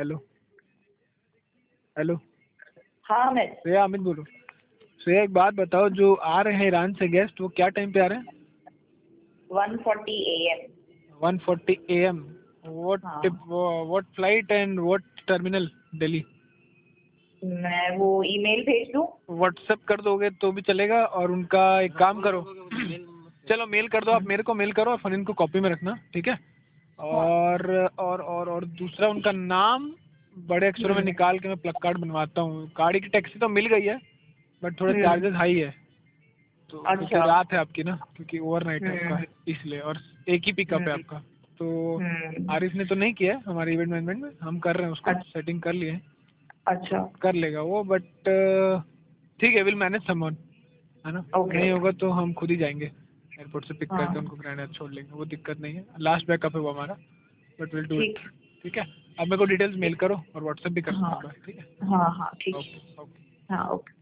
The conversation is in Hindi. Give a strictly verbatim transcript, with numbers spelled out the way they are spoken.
हेलो हेलो हाँ मैं श्रेया, अमित बोलो। श्रेया एक बात बताओ, जो आ रहे हैं ईरान से गेस्ट वो क्या टाइम पे आ रहे हैं? One forty A M. One forty A M. What हाँ what flight and what terminal Delhi? मैं वो ईमेल भेज दूँ? व्हाट्सएप कर दोगे तो भी चलेगा, और उनका एक काम करो चलो मेल कर दो, आप मेरे को मेल करो और फरीन को कॉपी में रखना, ठीक है? और और और और दूसरा उनका नाम बड़े अक्षरों में निकाल के मैं प्लग कार्ड बनवाता हूँ। गाड़ी की टैक्सी तो मिल गई है बट थोड़ा चार्जेस हाई है, तो क्योंकि अच्छा। रात है आपकी ना, क्योंकि ओवरनाइट है आपका, हम्म इसलिए। और एक ही पिकअप है हम्म आपका, तो हम्म आरिफ ने तो नहीं किया है हमारे इवेंट मैनेजमेंट में, हम कर रहे हैं, उसको अच्छा सेटिंग कर लिए हैं, तो अच्छा। कर लेगा वो। बट ठीक है, विल मैनेज समवन, है ना? ओके नहीं ओके। होगा तो हम खुद ही जाएंगे एयरपोर्ट से पिक करके, हाँ उनको ग्रैंड छोड़ लेंगे, वो दिक्कत नहीं है। लास्ट बैकअप है वो हमारा, बट विल डू इट। ठीक। ठीक है, अब मेरे को डिटेल्स मेल करो और व्हाट्सएप भी कर हाँ दूंगा, ठीक है? हाँ हाँ ठीक ओके है। ओके। हाँ ओके।